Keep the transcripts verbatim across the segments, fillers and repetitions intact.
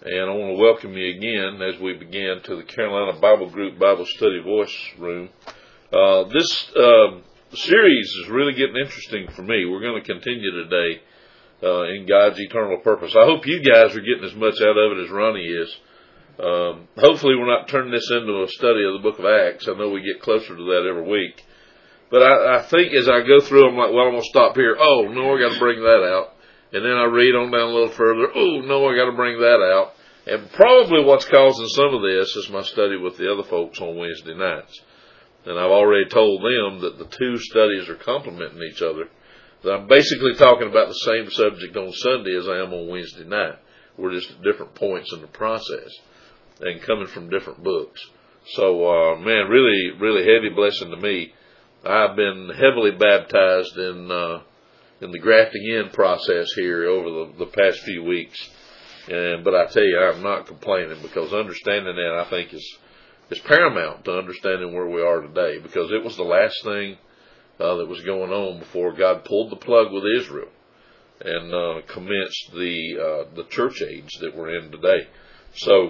And I want to welcome you again as we begin to the Carolina Bible Group Bible Study Voice Room. Uh, this uh, series is really getting interesting for me. We're going to continue today uh, in God's eternal purpose. I hope you guys are getting as much out of it as Ronnie is. Um, hopefully we're not turning this into a study of the book of Acts. I know we get closer to that every week. But I, I think as I go through, I'm like, well, I'm going to stop here. Oh, no, I got to bring that out. And then I read on down a little further. Oh, no, I got to bring that out. And probably what's causing some of this is my study with the other folks on Wednesday nights. And I've already told them that the two studies are complementing each other. That I'm basically talking about the same subject on Sunday as I am on Wednesday night. We're just at different points in the process and coming from different books. So, uh, man, really, really heavy blessing to me. I've been heavily baptized in uh, in the grafting in process here over the, the past few weeks. And but I tell you, I'm not complaining, because understanding that, I think, is is paramount to understanding where we are today, because it was the last thing uh, that was going on before God pulled the plug with Israel and uh, commenced the uh, the church age that we're in today. So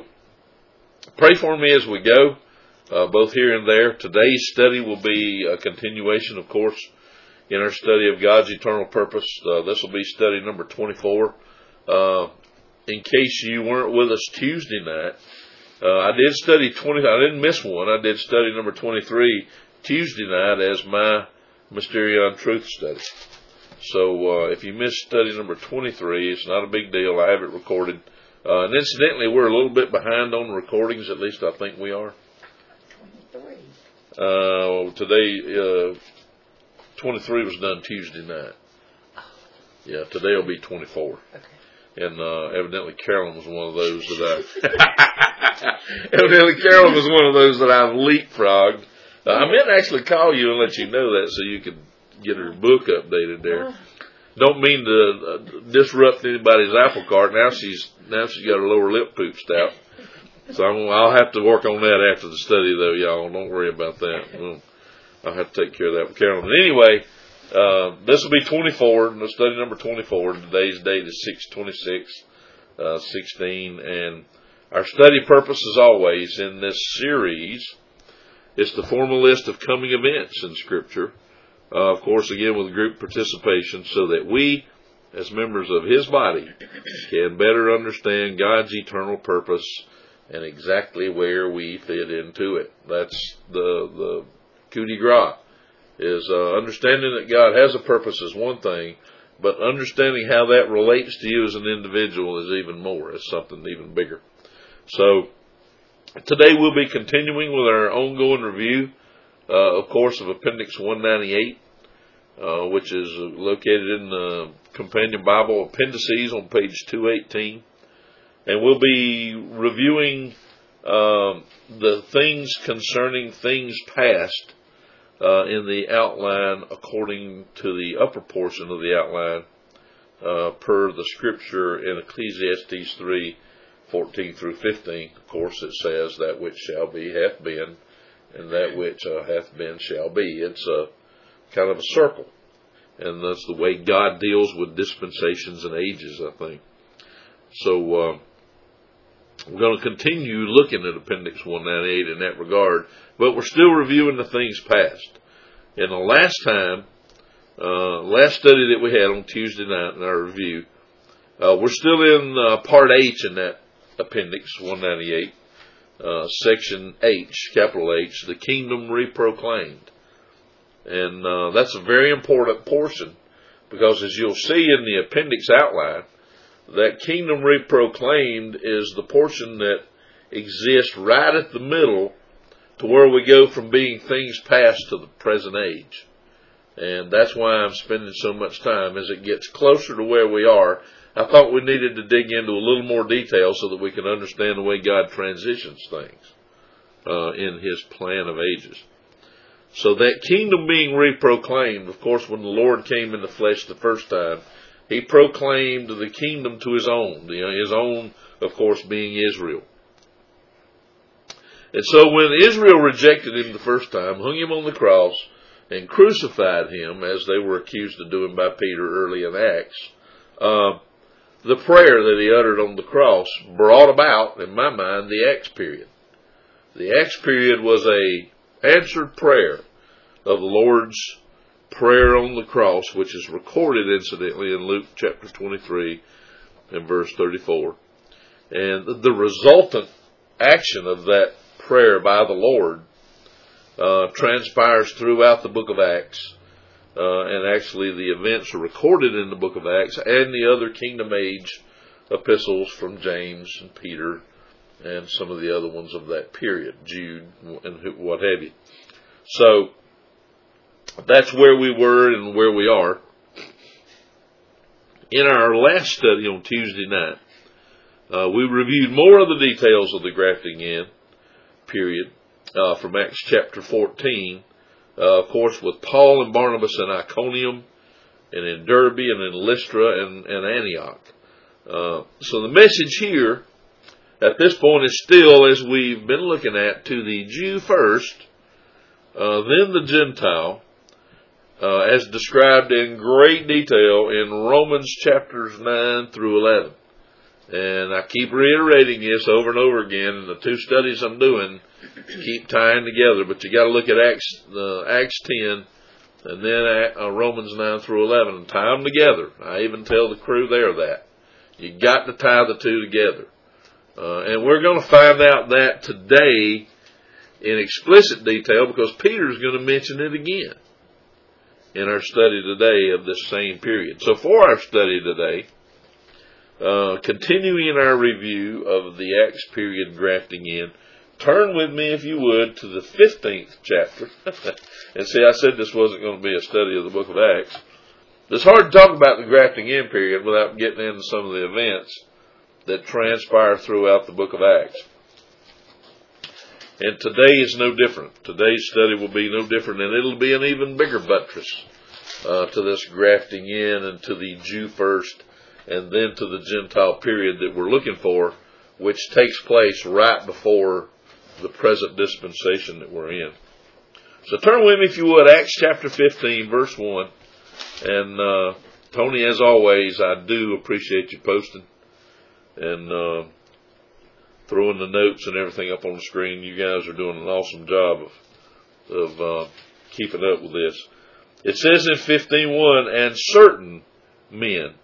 pray for me as we go, uh, both here and there. Today's study will be a continuation, of course, in our study of God's eternal purpose. Uh, this will be study number twenty-four. Uh, in case you weren't with us Tuesday night, uh, I did study twenty. I didn't miss one. I did study number twenty-three Tuesday night as my Mysterion Truth study. So uh, if you missed study number twenty-three, it's not a big deal. I have it recorded. Uh, and incidentally, we're a little bit behind on recordings. At least I think we are. twenty-three. Uh, today. Uh, twenty-three was done Tuesday night. Yeah, today will be twenty-four. Okay. And uh, evidently Carolyn was one of those that I... evidently Carolyn was one of those that I've leapfrogged. Uh, I meant to actually call you and let you know that so you could get her book updated there. Don't mean to uh, disrupt anybody's apple cart. Now she's now she's got her lower lip pooped out. So I'm, I'll have to work on that after the study, though, y'all. Don't worry about that. Well, I'll have to take care of that with Carolyn. But anyway, uh, this will be twenty-four, study number twenty-four. Today's date is six twenty-six sixteen. And our study purpose, as always, in this series is to form a list of coming events in Scripture. Uh, of course, again, with group participation, so that we, as members of His body, can better understand God's eternal purpose and exactly where we fit into it. That's the the coup de grace, is uh, understanding that God has a purpose is one thing, but understanding how that relates to you as an individual is even more. It's something even bigger. So today we'll be continuing with our ongoing review, uh, of course, of Appendix one ninety-eight, uh, which is located in the Companion Bible Appendices on page two eighteen. And we'll be reviewing um, the things concerning things past uh, in the outline according to the upper portion of the outline uh, per the Scripture in Ecclesiastes three fourteen through fifteen. Of course, it says, that which shall be hath been, and that which uh, hath been shall be. It's a kind of a circle, and that's the way God deals with dispensations and ages, I think. So uh, we're going to continue looking at Appendix one ninety-eight in that regard, but we're still reviewing the things past. And the last time, uh, last study that we had on Tuesday night in our review, uh, we're still in uh, Part H in that Appendix one ninety-eight, uh, Section H, capital H, the Kingdom Reproclaimed. And uh, that's a very important portion, because as you'll see in the appendix outline, that kingdom reproclaimed is the portion that exists right at the middle to where we go from being things past to the present age. And that's why I'm spending so much time. As it gets closer to where we are, I thought we needed to dig into a little more detail so that we can understand the way God transitions things uh, in His plan of ages. So that kingdom being reproclaimed, of course, when the Lord came in the flesh the first time, He proclaimed the kingdom to His own, you know, His own, of course, being Israel. And so when Israel rejected Him the first time, hung Him on the cross, and crucified Him, as they were accused of doing by Peter early in Acts, uh, the prayer that he uttered on the cross brought about, in my mind, the Acts period. The Acts period was a answered prayer of the Lord's prayer on the cross, which is recorded, incidentally, in Luke chapter twenty-three and verse thirty-four. And the resultant action of that prayer by the Lord uh, transpires throughout the book of Acts. Uh, and actually the events are recorded in the book of Acts and the other kingdom age epistles from James and Peter and some of the other ones of that period, Jude and what have you. So that's where we were and where we are. In our last study on Tuesday night, uh, we reviewed more of the details of the grafting in period uh, from Acts chapter fourteen. Uh, of course, with Paul and Barnabas in Iconium, and in Derbe, and in Lystra, and, and Antioch. Uh, so the message here, at this point, is still, as we've been looking at, to the Jew first, uh, then the Gentile, uh, as described in great detail in Romans chapters nine through eleven. And I keep reiterating this over and over again, and the two studies I'm doing keep tying together, but you got to look at Acts, uh, Acts ten, and then uh, Romans nine through eleven, and tie them together. I even tell the crew there that. You got to tie the two together. Uh, and we're going to find out that today in explicit detail, because Peter's going to mention it again in our study today of this same period. So for our study today, uh, continuing our review of the Acts period grafting in, turn with me, if you would, to the fifteenth chapter. And see, I said this wasn't going to be a study of the book of Acts. It's hard to talk about the grafting in period without getting into some of the events that transpire throughout the book of Acts. And today is no different. Today's study will be no different, and it'll be an even bigger buttress uh, to this grafting in and to the Jew first and then to the Gentile period that we're looking for, which takes place right before the present dispensation that we're in. So turn with me, if you would, Acts chapter fifteen, verse one. And uh, Tony, as always, I do appreciate you posting and uh, throwing the notes and everything up on the screen. You guys are doing an awesome job of, of uh, keeping up with this. It says in fifteen one, and certain men.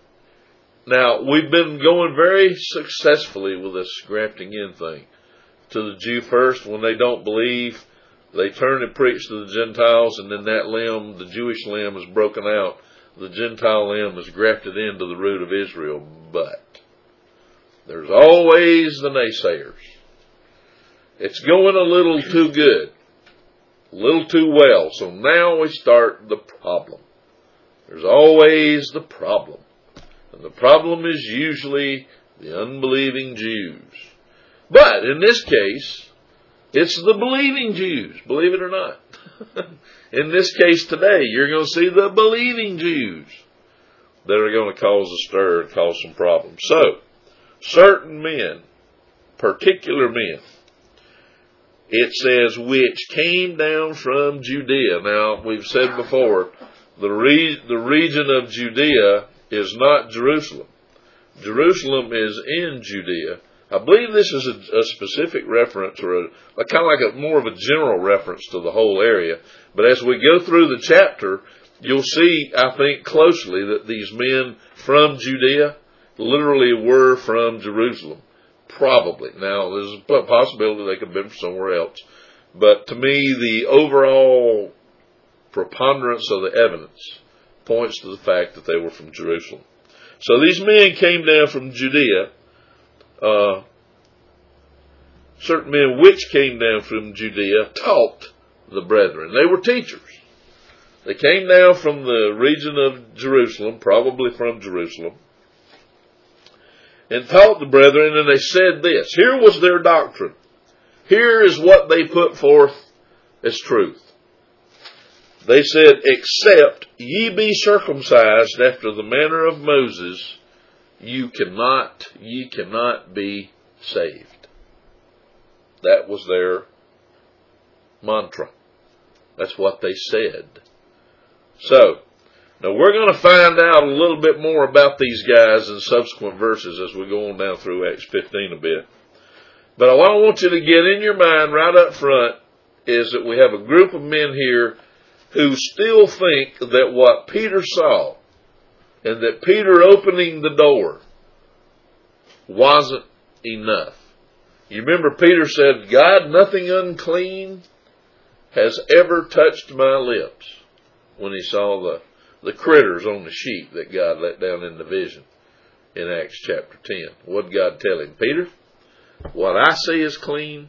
Now, we've been going very successfully with this grafting in thing. To the Jew first, when they don't believe, they turn and preach to the Gentiles, and then that limb, the Jewish limb, is broken out. The Gentile limb is grafted into the root of Israel. But there's always the naysayers. It's going a little too good, a little too well. So now we start the problem. There's always the problem. And the problem is usually the unbelieving Jews. But in this case, it's the believing Jews, believe it or not. In this case today, you're going to see the believing Jews that are going to cause a stir and cause some problems. So, certain men, particular men, it says, which came down from Judea. Now, we've said before, the, re- the region of Judea is not Jerusalem. Jerusalem is in Judea. I believe this is a, a specific reference, or a, a kind of like a more of a general reference to the whole area. But as we go through the chapter, you'll see, I think, closely that these men from Judea literally were from Jerusalem. Probably. Now, there's a possibility they could have been from somewhere else. But to me, the overall preponderance of the evidence points to the fact that they were from Jerusalem. So these men came down from Judea. Uh, certain men which came down from Judea taught the brethren. They were teachers. They came down from the region of Jerusalem, probably from Jerusalem, and taught the brethren, and they said this. Here was their doctrine. Here is what they put forth as truth. They said, except ye be circumcised after the manner of Moses, you cannot, ye cannot be saved. That was their mantra. That's what they said. So, Now we're going to find out a little bit more about these guys in subsequent verses as we go on down through Acts fifteen a bit. But what I want you to get in your mind right up front is that we have a group of men here who still think that what Peter saw and that Peter opening the door wasn't enough. You remember Peter said, God, nothing unclean has ever touched my lips, when he saw the, the critters on the sheep that God let down in the vision in Acts chapter ten. What did God tell him? Peter, what I say is clean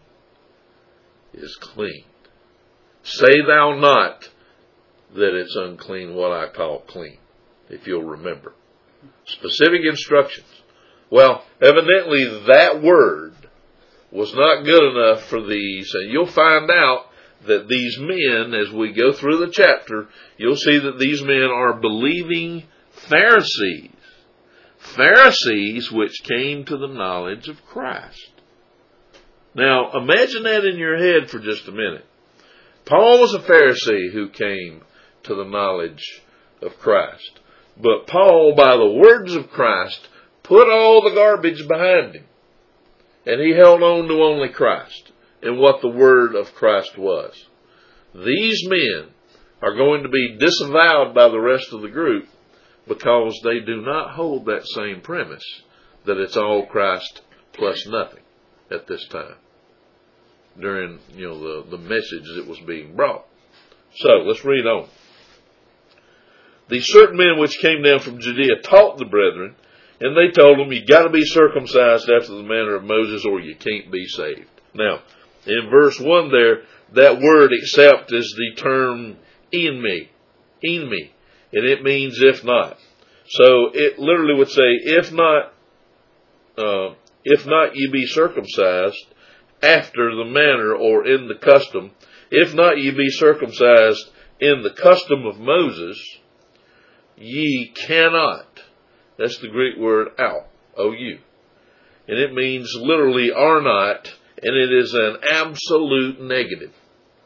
is clean. Say thou not that it's unclean what I call clean, if you'll remember. Specific instructions. Well, evidently that word was not good enough for these, and you'll find out that these men, as we go through the chapter, you'll see that these men are believing Pharisees. Pharisees which came to the knowledge of Christ. Now, imagine that in your head for just a minute. Paul was a Pharisee who came to the knowledge of Christ. But Paul, by the words of Christ, put all the garbage behind him. And he held on to only Christ and what the word of Christ was. These men are going to be disavowed by the rest of the group because they do not hold that same premise that it's all Christ plus nothing at this time during, you know, the, the message that was being brought. So, let's read on. These certain men which came down from Judea taught the brethren, and they told them, you got to be circumcised after the manner of Moses or you can't be saved. Now, in verse one there, that word accept is the term in me, in me, and it means if not. So it literally would say, if not, uh, if not ye be circumcised after the manner or in the custom, if not ye be circumcised in the custom of Moses, ye cannot. That's the Greek word ou, O-U. And it means literally are not, and it is an absolute negative.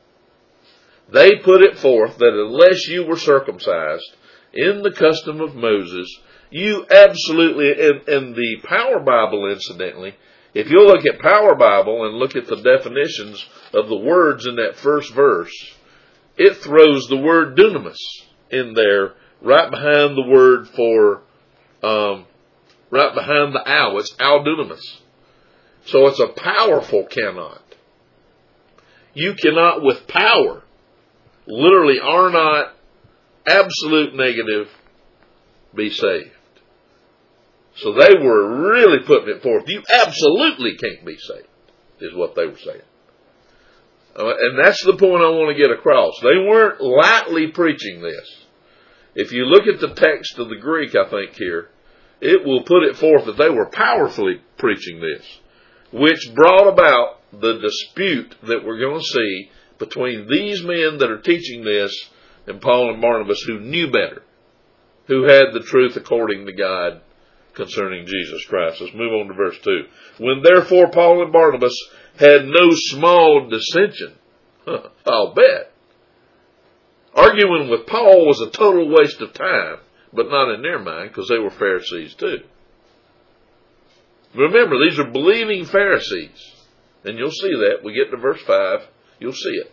They put it forth that unless you were circumcised in the custom of Moses, you absolutely, and, and the Power Bible incidentally, if you look at Power Bible and look at the definitions of the words in that first verse, it throws the word dunamis in there right behind the word for Um, right behind the ow. It's au dunamis. So it's a powerful cannot. You cannot with power, literally are not, absolute negative, be saved. So they were really putting it forth. You absolutely can't be saved, is what they were saying. Uh, and that's the point I want to get across. They weren't lightly preaching this. If you look at the text of the Greek, I think here, it will put it forth that they were powerfully preaching this, which brought about the dispute that we're going to see between these men that are teaching this and Paul and Barnabas who knew better, who had the truth according to God concerning Jesus Christ. Let's move on to verse two. When therefore Paul and Barnabas had no small dissension, huh, I'll bet. Arguing with Paul was a total waste of time, but not in their mind, because they were Pharisees too. Remember, these are believing Pharisees. And you'll see that. We get to verse five, you'll see it.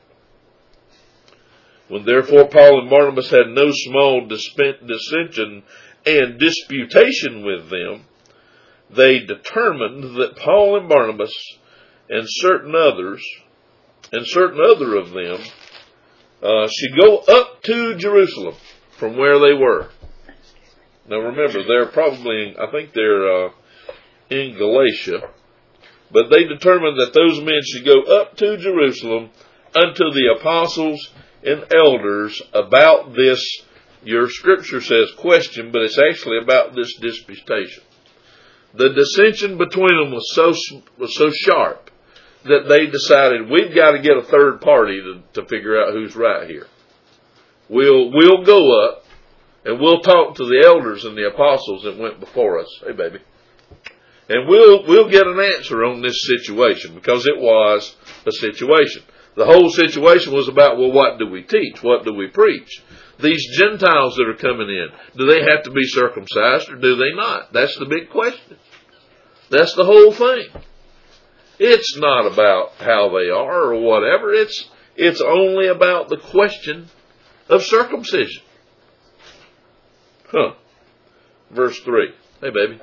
When therefore Paul and Barnabas had no small dissension and disputation with them, they determined that Paul and Barnabas and certain others, and certain other of them, Uh, should go up to Jerusalem from where they were. Now remember, they're probably, I think they're uh, in Galatia, but they determined that those men should go up to Jerusalem unto the apostles and elders about this, your scripture says question, but it's actually about this disputation. The dissension between them was so, was so sharp that they decided we've got to get a third party to, to figure out who's right here. We'll, we'll go up and we'll talk to the elders and the apostles that went before us. Hey, baby. And we'll, we'll get an answer on this situation, because it was a situation. The whole situation was about, well, what do we teach? What do we preach? These Gentiles that are coming in, do they have to be circumcised or do they not? That's the big question. That's the whole thing. It's not about how they are or whatever. It's, it's only about the question of circumcision. Huh. Verse three. Hey, baby.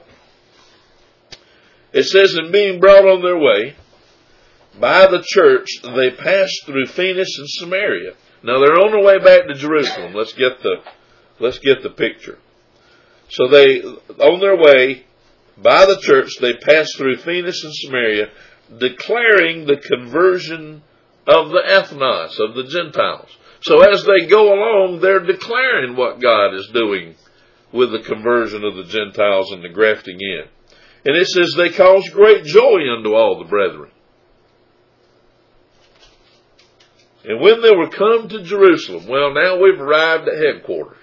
It says, and being brought on their way by the church, they passed through Phoenix and Samaria. Now they're on their way back to Jerusalem. Let's get the, let's get the picture. So they, on their way by the church, they passed through Phoenix and Samaria, declaring the conversion of the ethnos, of the Gentiles. So as they go along, they're declaring what God is doing with the conversion of the Gentiles and the grafting in. And it says they caused great joy unto all the brethren. And when they were come to Jerusalem, well, now we've arrived at headquarters.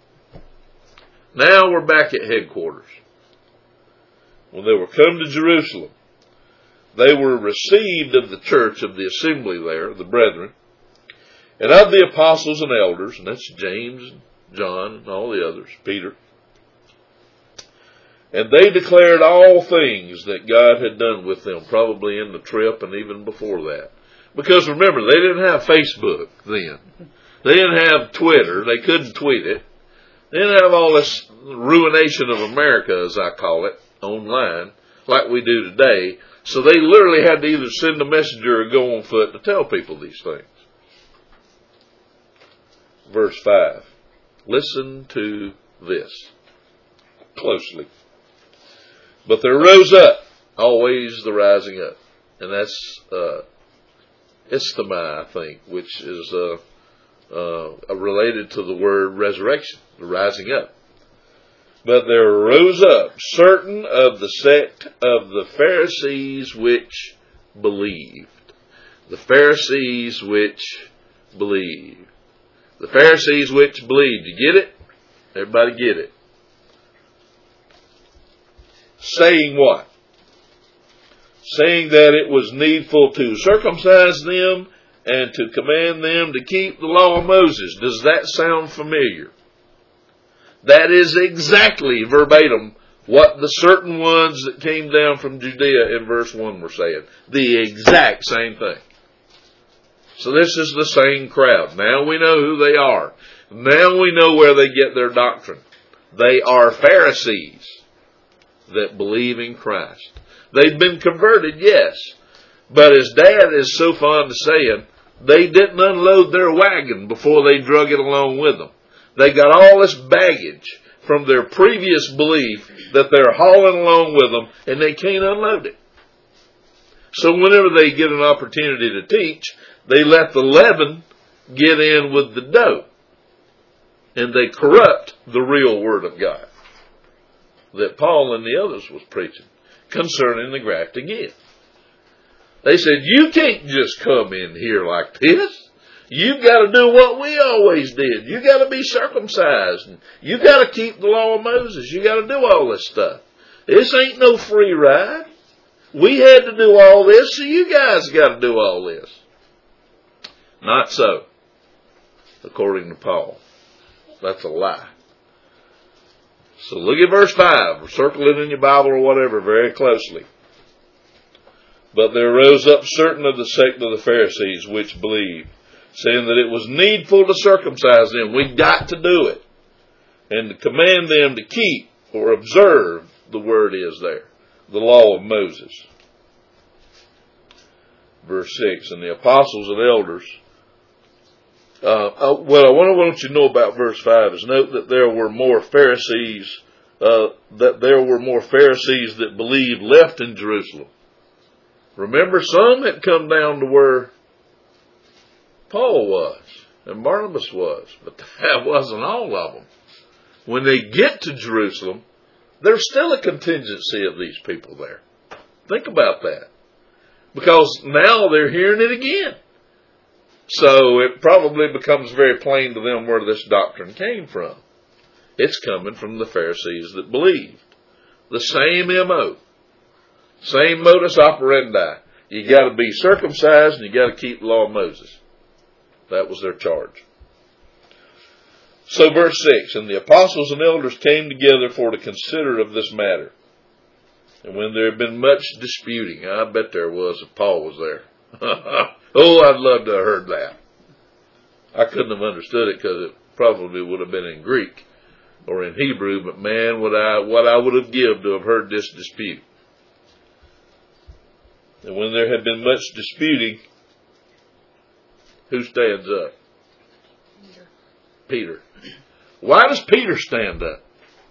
Now we're back at headquarters. When they were come to Jerusalem, they were received of the church, of the assembly there, the brethren, and of the apostles and elders, and that's James and John and all the others, Peter. And they declared all things that God had done with them, probably in the trip and even before that. Because remember, they didn't have Facebook then. They didn't have Twitter. They couldn't tweet it. They didn't have all this ruination of America, as I call it, online, like we do today. So they literally had to either send a messenger or go on foot to tell people these things. Verse five. Listen to this closely. But there rose up, always the rising up. And that's uh, isthma, I think, which is uh, uh, related to the word resurrection, the rising up. But there rose up certain of the sect of the Pharisees which believed. The Pharisees which believed. The Pharisees which believed. You get it? Everybody get it? Saying what? Saying that it was needful to circumcise them and to command them to keep the law of Moses. Does that sound familiar? That is exactly verbatim what the certain ones that came down from Judea in verse one were saying. The exact same thing. So this is the same crowd. Now we know who they are. Now we know where they get their doctrine. They are Pharisees that believe in Christ. They've been converted, yes. But as Dad is so fond of saying, they didn't unload their wagon before they drug it along with them. They got all this baggage from their previous belief that they're hauling along with them, and they can't unload it. So whenever they get an opportunity to teach, they let the leaven get in with the dough. And they corrupt the real Word of God that Paul and the others was preaching concerning the grafting in. They said, you can't just come in here like this. You've got to do what we always did. You've got to be circumcised. You've got to keep the law of Moses. You've got to do all this stuff. This ain't no free ride. We had to do all this, so you guys got to do all this. Not so, according to Paul. That's a lie. So look at verse five, or circle it in your Bible or whatever very closely. But there rose up certain of the sect of the Pharisees which believed, saying that it was needful to circumcise them. We got to do it. And to command them to keep or observe, the word is there, the law of Moses. Verse six, and the apostles and elders. Uh, uh, well, what I want you to know about verse five is note that there were more Pharisees, uh, that there were more Pharisees that believed left in Jerusalem. Remember, some had come down to where Paul was and Barnabas was, but that wasn't all of them. When they get to Jerusalem, there's still a contingency of these people there. Think about that. Because now they're hearing it again. So it probably becomes very plain to them where this doctrine came from. It's coming from the Pharisees that believed. The same M O. Same modus operandi. You got to be circumcised and you got to keep the law of Moses. That was their charge. So verse six, and the apostles and elders came together for to consider of this matter. And when there had been much disputing, I bet there was if Paul was there. Oh, I'd love to have heard that. I couldn't have understood it because it probably would have been in Greek or in Hebrew, but man, what I, what I would have given to have heard this dispute. And when there had been much disputing, who stands up? Peter. Peter. Why does Peter stand up?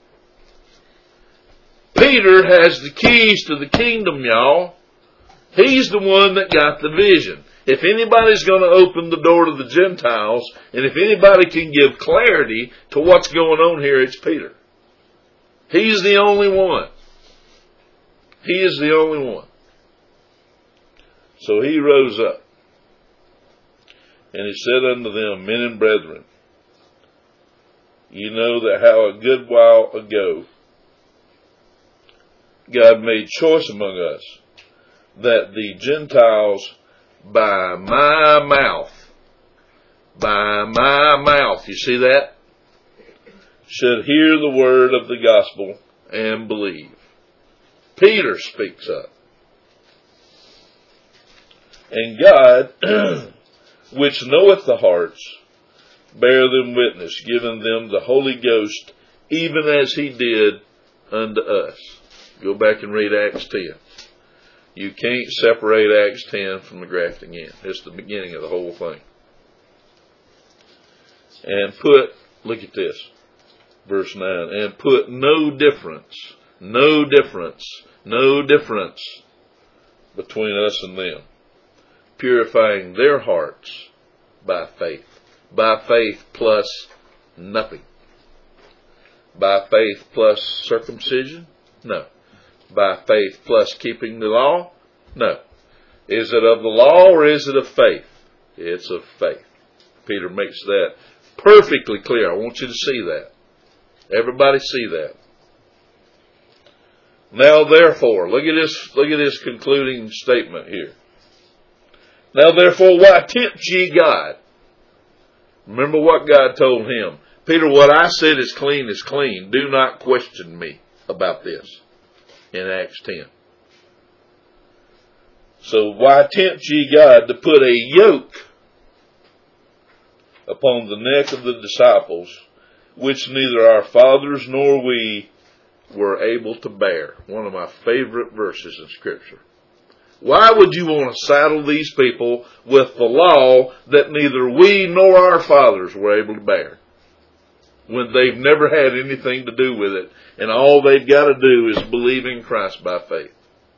Peter has the keys to the kingdom, y'all. He's the one that got the vision. If anybody's going to open the door to the Gentiles, and if anybody can give clarity to what's going on here, it's Peter. He's the only one. He is the only one. So he rose up, and he said unto them, Men and brethren, you know that how a good while ago God made choice among us, that the Gentiles by my mouth, by my mouth, you see that? Should hear the word of the gospel and believe. Peter speaks up. And God, which knoweth the hearts, bear them witness, giving them the Holy Ghost, even as he did unto us. Go back and read Acts ten. You can't separate Acts ten from the grafting in. It's the beginning of the whole thing. And put, look at this, verse nine, and put no difference, no difference, no difference between us and them, purifying their hearts by faith. By faith plus nothing. By faith plus circumcision? No. By faith plus keeping the law? No. Is it of the law or is it of faith? It's of faith. Peter makes that perfectly clear. I want you to see that. Everybody see that. Now therefore, look at this, look at this concluding statement here. Now therefore, why tempt ye God? Remember what God told him. Peter, what I said is clean is clean. Do not question me about this. In Acts ten. So why tempt ye God to put a yoke upon the neck of the disciples, which neither our fathers nor we were able to bear? One of my favorite verses in Scripture. Why would you want to saddle these people with the law that neither we nor our fathers were able to bear, when they've never had anything to do with it, and all they've got to do is believe in Christ by faith?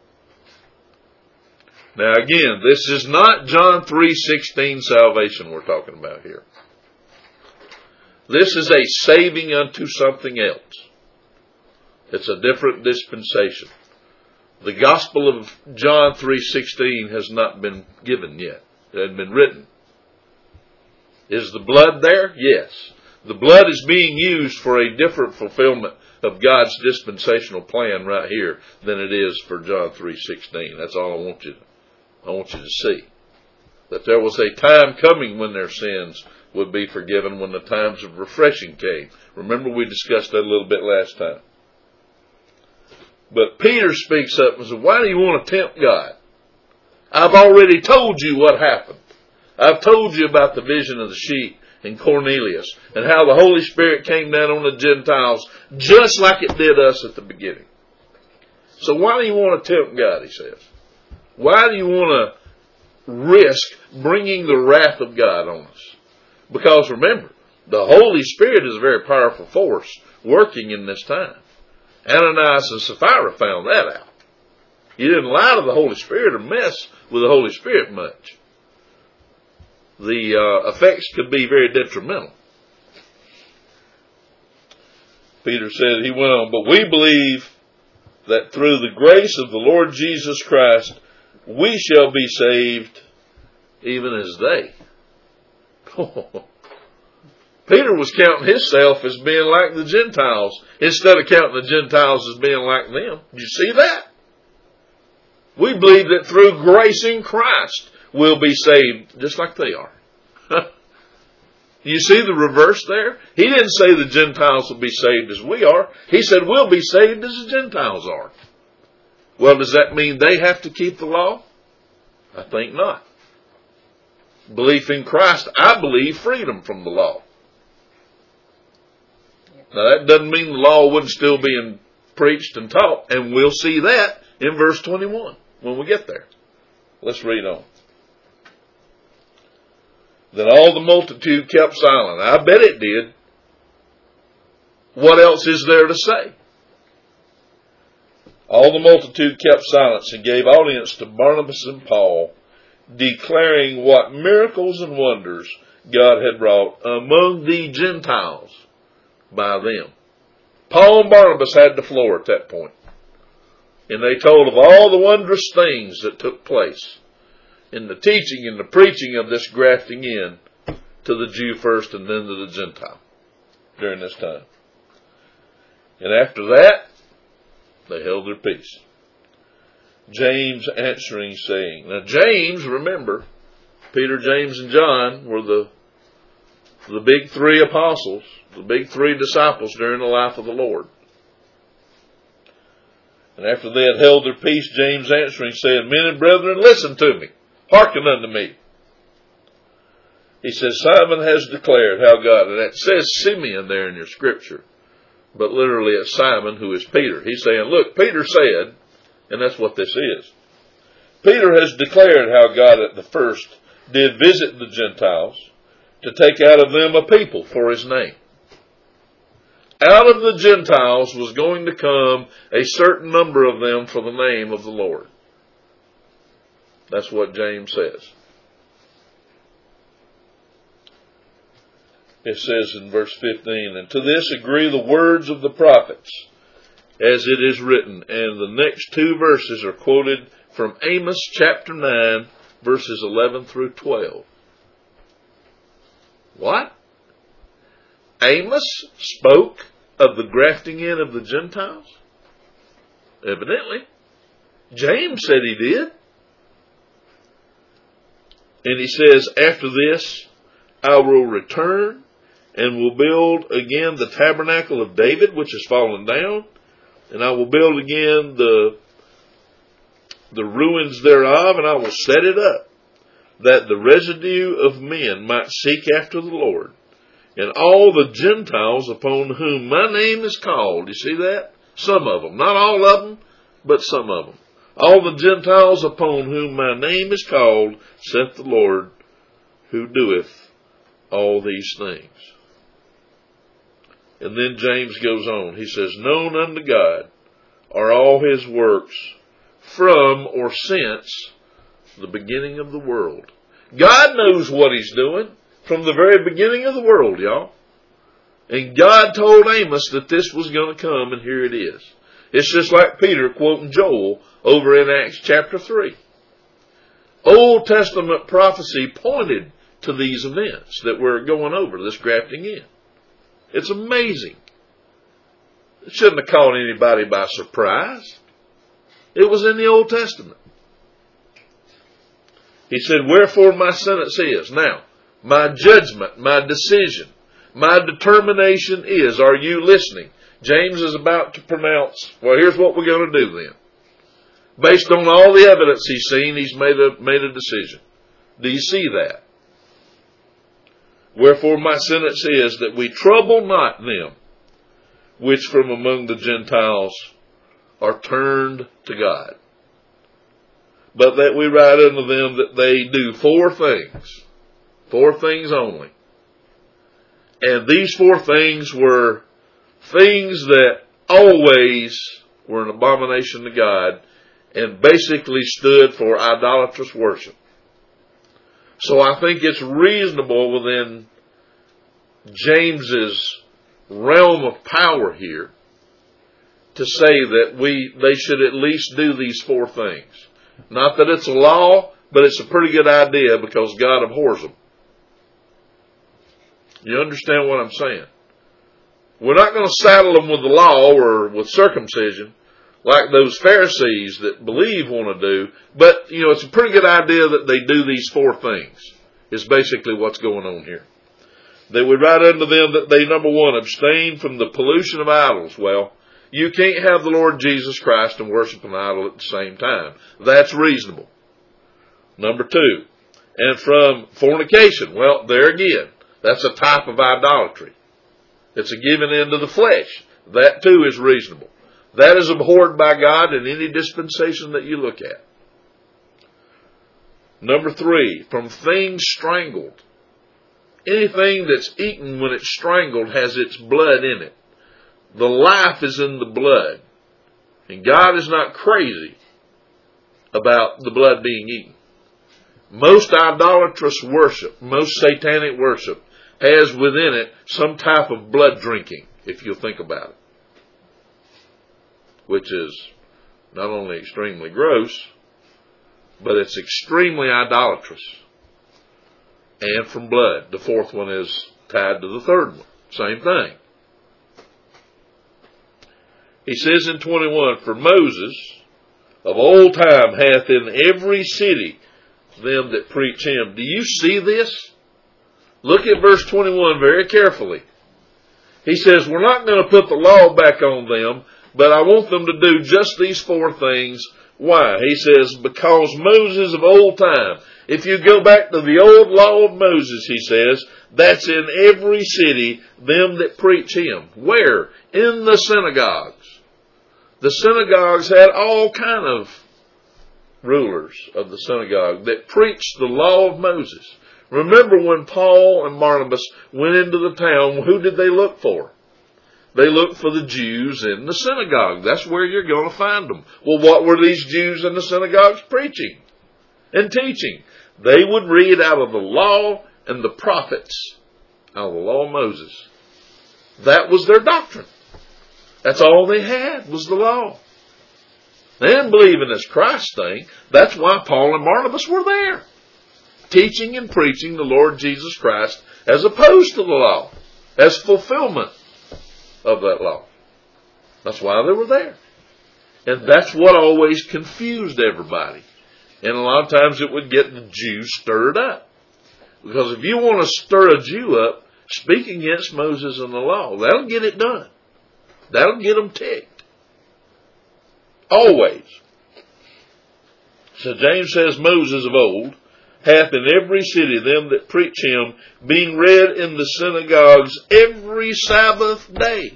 Now again, this is not John three sixteen salvation we're talking about here. This is a saving unto something else. It's a different dispensation. The gospel of John three sixteen has not been given yet. It hasn't been written. Is the blood there? Yes. The blood is being used for a different fulfillment of God's dispensational plan right here than it is for John three sixteen. That's all I want you to, I want you to see. That there was a time coming when their sins would be forgiven, when the times of refreshing came. Remember, we discussed that a little bit last time. But Peter speaks up and says, why do you want to tempt God? I've already told you what happened. I've told you about the vision of the sheep and Cornelius, and how the Holy Spirit came down on the Gentiles just like it did us at the beginning. So why do you want to tempt God, he says? Why do you want to risk bringing the wrath of God on us? Because remember, the Holy Spirit is a very powerful force working in this time. Ananias and Sapphira found that out. You didn't lie to the Holy Spirit or mess with the Holy Spirit much. The uh, effects could be very detrimental. Peter said, he went on, but we believe that through the grace of the Lord Jesus Christ, we shall be saved even as they. Peter was counting himself as being like the Gentiles instead of counting the Gentiles as being like them. Did you see that? We believe that through grace in Christ we'll be saved just like they are. You see the reverse there? He didn't say the Gentiles will be saved as we are. He said we'll be saved as the Gentiles are. Well, does that mean they have to keep the law? I think not. Belief in Christ, I believe, freedom from the law. Now that doesn't mean the law wouldn't still be preached and taught, and we'll see that in verse twenty-one when we get there. Let's read on. Then all the multitude kept silent. I bet it did. What else is there to say? All the multitude kept silence and gave audience to Barnabas and Paul, declaring what miracles and wonders God had wrought among the Gentiles by them. Paul and Barnabas had the floor at that point. And they told of all the wondrous things that took place in the teaching and the preaching of this grafting in to the Jew first and then to the Gentile during this time. And after that, they held their peace. James answering, saying, now James, remember, Peter, James, and John were the, the big three apostles, the big three disciples during the life of the Lord. And after they had held their peace, James answering said, men and brethren, listen to me. Hearken unto me. He says, Simon has declared how God, and it says Simeon there in your scripture, but literally it's Simon who is Peter. He's saying, look, Peter said, and that's what this is. Peter has declared how God at the first did visit the Gentiles to take out of them a people for his name. Out of the Gentiles was going to come a certain number of them for the name of the Lord. That's what James says. It says in verse fifteen, and to this agree the words of the prophets, as it is written. And the next two verses are quoted from Amos chapter nine, verses eleven through twelve. What? Amos spoke of the grafting in of the Gentiles? Evidently. James said he did. And he says, after this, I will return and will build again the tabernacle of David, which has fallen down, and I will build again the, the ruins thereof, and I will set it up, that the residue of men might seek after the Lord, and all the Gentiles upon whom my name is called. You see that? Some of them. Not all of them, but some of them. All the Gentiles upon whom my name is called, saith the Lord, who doeth all these things. And then James goes on. He says, known unto God are all his works from or since the beginning of the world. God knows what he's doing from the very beginning of the world, y'all. And God told Amos that this was going to come, and here it is. It's just like Peter quoting Joel over in Acts chapter three. Old Testament prophecy pointed to these events that we're going over, this grafting in. It's amazing. It shouldn't have caught anybody by surprise. It was in the Old Testament. He said, wherefore my sentence is. Now, my judgment, my decision, my determination is, are you listening? James is about to pronounce, well, here's what we're going to do then. Based on all the evidence he's seen, he's made a, made a decision. Do you see that? Wherefore my sentence is that we trouble not them which from among the Gentiles are turned to God, but that we write unto them that they do four things, four things only. And these four things were things that always were an abomination to God and basically stood for idolatrous worship. So I think it's reasonable within James's realm of power here to say that we they should at least do these four things. Not that it's a law, but it's a pretty good idea because God abhors them. You understand what I'm saying? We're not going to saddle them with the law or with circumcision like those Pharisees that believe want to do. But, you know, it's a pretty good idea that they do these four things is basically what's going on here. They would write unto them that they, number one, abstain from the pollution of idols. Well, you can't have the Lord Jesus Christ and worship an idol at the same time. That's reasonable. Number two, and from fornication. Well, there again, that's a type of idolatry. It's a giving in to the flesh. That too is reasonable. That is abhorred by God in any dispensation that you look at. Number three, from things strangled. Anything that's eaten when it's strangled has its blood in it. The life is in the blood. And God is not crazy about the blood being eaten. Most idolatrous worship, most satanic worship, has within it some type of blood drinking, if you'll think about it. Which is not only extremely gross, but it's extremely idolatrous. And from blood. The fourth one is tied to the third one. Same thing. He says in twenty-one, for Moses of old time hath in every city them that preach him. Do you see this? Look at verse twenty-one very carefully. He says, we're not going to put the law back on them, but I want them to do just these four things. Why? He says, because Moses of old time. If you go back to the old law of Moses, he says, that's in every city, them that preach him. Where? In the synagogues. The synagogues had all kind of rulers of the synagogue that preached the law of Moses. Remember when Paul and Barnabas went into the town, who did they look for? They looked for the Jews in the synagogue. That's where you're going to find them. Well, what were these Jews in the synagogues preaching and teaching? They would read out of the law and the prophets, out of the law of Moses. That was their doctrine. That's all they had was the law. They didn't believe in this Christ thing. That's why Paul and Barnabas were there, teaching and preaching the Lord Jesus Christ as opposed to the law, as fulfillment of that law. That's why they were there. And that's what always confused everybody. And a lot of times it would get the Jews stirred up. Because if you want to stir a Jew up, speak against Moses and the law. That'll get it done. That'll get them ticked. Always. So James says, Moses of old hath in every city them that preach him, being read in the synagogues every Sabbath day.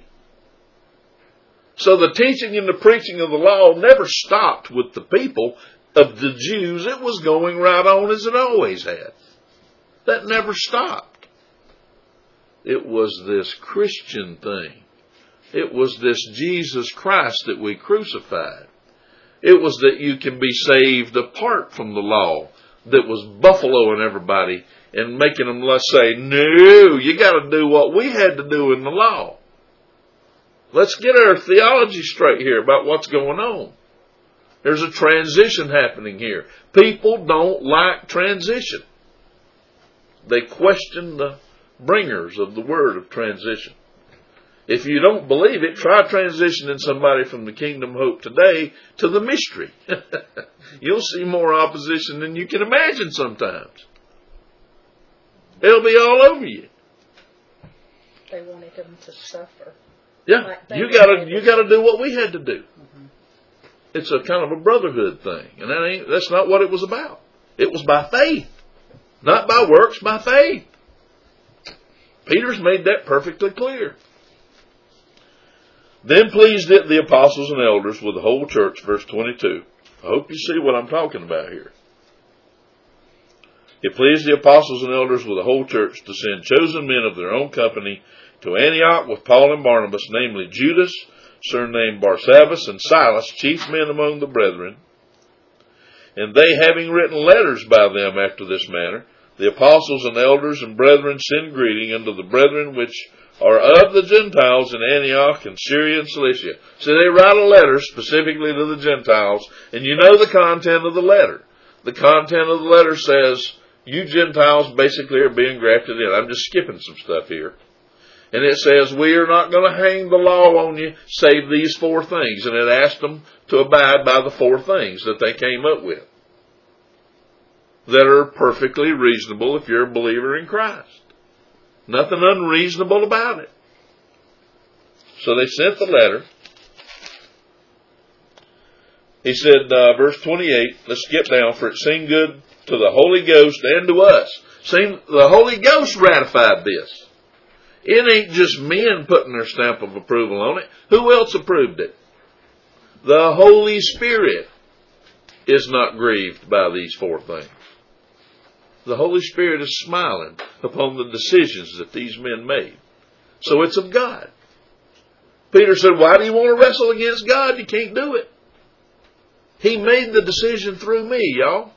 So the teaching and the preaching of the law never stopped with the people of the Jews. It was going right on as it always had. That never stopped. It was this Christian thing. It was this Jesus Christ that we crucified. It was that you can be saved apart from the law that was buffaloing everybody and making them, let's say, no, you got to do what we had to do in the law. Let's get our theology straight here about what's going on. There's a transition happening here. People don't like transition. They question the bringers of the word of transition. If you don't believe it, try transitioning somebody from the kingdom hope today to the mystery. You'll see more opposition than you can imagine sometimes. They'll be all over you. They wanted them to suffer. Yeah, like you gotta you gotta do what we had to do. Mm-hmm. It's a kind of a brotherhood thing, and that ain't that's not what it was about. It was by faith, not by works, by faith. Peter's made that perfectly clear. Then pleased it the apostles and elders with the whole church, verse twenty-two. I hope you see what I'm talking about here. It pleased the apostles and elders with the whole church to send chosen men of their own company to Antioch with Paul and Barnabas, namely Judas, surnamed Barsabbas, and Silas, chief men among the brethren. And they, having written letters by them after this manner, the apostles and elders and brethren send greeting unto the brethren which are of the Gentiles in Antioch and Syria and Cilicia. So they write a letter specifically to the Gentiles, and you know the content of the letter. The content of the letter says, you Gentiles basically are being grafted in. I'm just skipping some stuff here. And it says, we are not going to hang the law on you, save these four things. And it asked them to abide by the four things that they came up with, that are perfectly reasonable if you're a believer in Christ. Nothing unreasonable about it. So they sent the letter. He said, uh, verse twenty-eight, let's skip down, for it seemed good to the Holy Ghost and to us. See, the Holy Ghost ratified this. It ain't just men putting their stamp of approval on it. Who else approved it? The Holy Spirit is not grieved by these four things. The Holy Spirit is smiling upon the decisions that these men made. So it's of God. Peter said, why do you want to wrestle against God? You can't do it. He made the decision through me, y'all.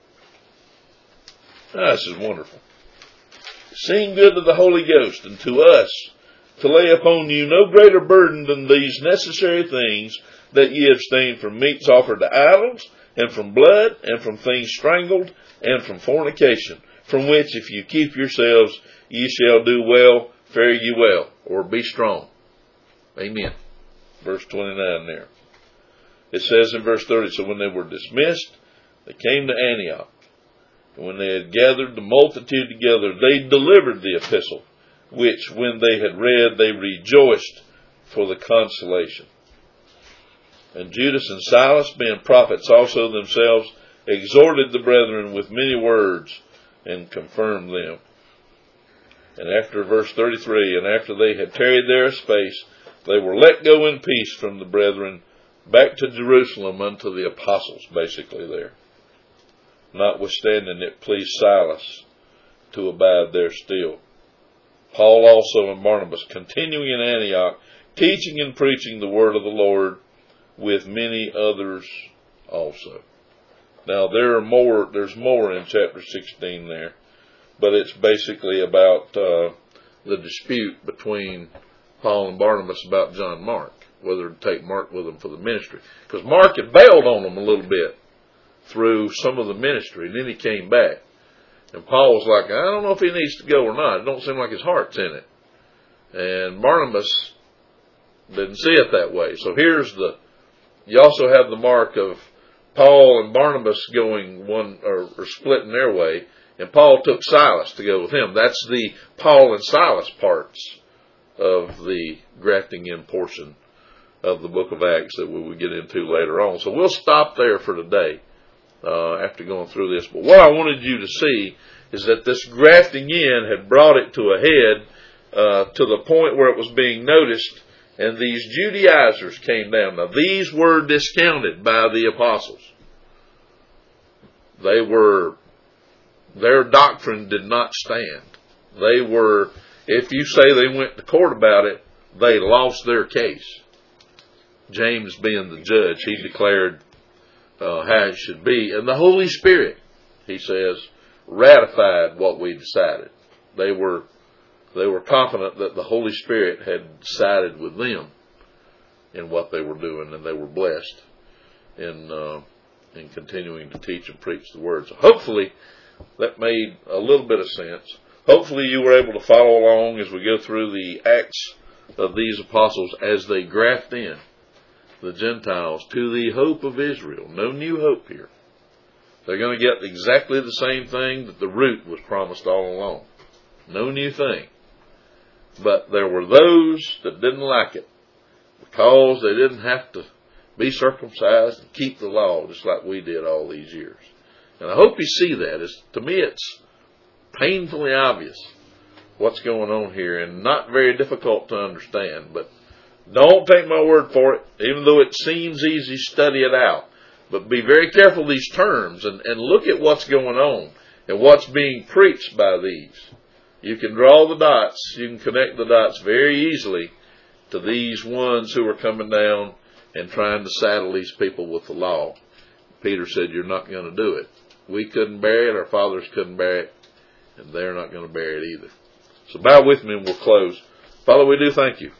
Oh, this is wonderful. Seeing good to the Holy Ghost and to us to lay upon you no greater burden than these necessary things, that ye abstain from meats offered to idols, and from blood, and from things strangled, and from fornication, from which if you keep yourselves, ye shall do well, fare ye well, or be strong. Amen. Verse twenty-nine there. It says in verse thirty, so when they were dismissed, they came to Antioch. And when they had gathered the multitude together, they delivered the epistle, which when they had read, they rejoiced for the consolation. And Judas and Silas, being prophets also themselves, exhorted the brethren with many words, and confirmed them. And after verse thirty-three, and after they had tarried there a space, they were let go in peace from the brethren, back to Jerusalem unto the apostles, basically there. Notwithstanding, it pleased Silas to abide there still. Paul also and Barnabas, continuing in Antioch, teaching and preaching the word of the Lord, with many others also. Now there are more, there's more in chapter sixteen there, but it's basically about uh, the dispute between Paul and Barnabas about John Mark, whether to take Mark with them for the ministry. Because Mark had bailed on them a little bit through some of the ministry, and then he came back. And Paul was like, I don't know if he needs to go or not. It don't seem like his heart's in it. And Barnabas didn't see it that way. So here's the, you also have the mark of Paul and Barnabas going one, or, or splitting their way, and Paul took Silas to go with him. That's the Paul and Silas parts of the grafting in portion of the book of Acts that we will get into later on. So we'll stop there for today uh, after going through this. But what I wanted you to see is that this grafting in had brought it to a head uh, to the point where it was being noticed, and these Judaizers came down. Now these were discounted by the apostles. They were, their doctrine did not stand. They were, if you say they went to court about it, they lost their case. James being the judge, he declared uh, how it should be. And the Holy Spirit, he says, ratified what we decided. They were they were confident that the Holy Spirit had sided with them in what they were doing, and they were blessed in uh, in continuing to teach and preach the word. So hopefully that made a little bit of sense. Hopefully you were able to follow along as we go through the Acts of these apostles as they graft in the Gentiles to the hope of Israel. No new hope here. They're going to get exactly the same thing that the root was promised all along. No new thing. But there were those that didn't like it because they didn't have to be circumcised and keep the law just like we did all these years. And I hope you see that. It's, to me, it's painfully obvious what's going on here and not very difficult to understand. But don't take my word for it. Even though it seems easy, study it out. But be very careful of these terms and, and look at what's going on and what's being preached by these. You can draw the dots. You can connect the dots very easily to these ones who are coming down and trying to saddle these people with the law. Peter said, you're not going to do it. We couldn't bear it. Our fathers couldn't bear it. And they're not going to bear it either. So bow with me and we'll close. Father, we do thank you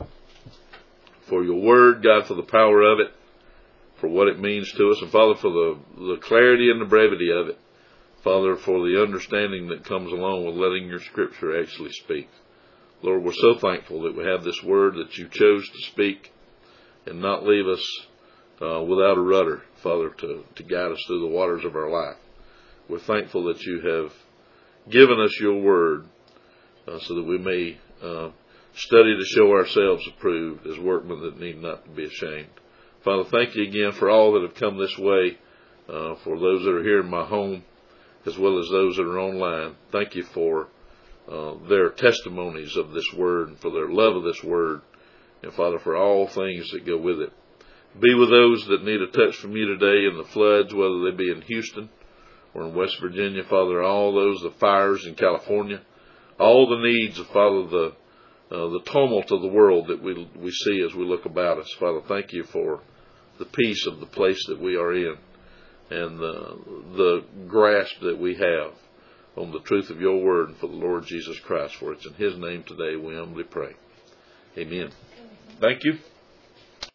for your word, God, for the power of it, for what it means to us, and Father, for the, the clarity and the brevity of it. Father, for the understanding that comes along with letting your scripture actually speak. Lord, we're so thankful that we have this word that you chose to speak and not leave us uh, without a rudder, Father, to, to guide us through the waters of our life. We're thankful that you have given us your word uh, so that we may uh, study to show ourselves approved as workmen that need not to be ashamed. Father, thank you again for all that have come this way, uh, for those that are here in my home, as well as those that are online. Thank you for uh, their testimonies of this word, and for their love of this word, and Father, for all things that go with it. Be with those that need a touch from you today in the floods, whether they be in Houston or in West Virginia, Father, all those, the fires in California, all the needs of, Father, the uh, the tumult of the world that we we see as we look about us. Father, thank you for the peace of the place that we are in, and the, the grasp that we have on the truth of your word, and for the Lord Jesus Christ. For it's in his name today we humbly pray. Amen. Thank you.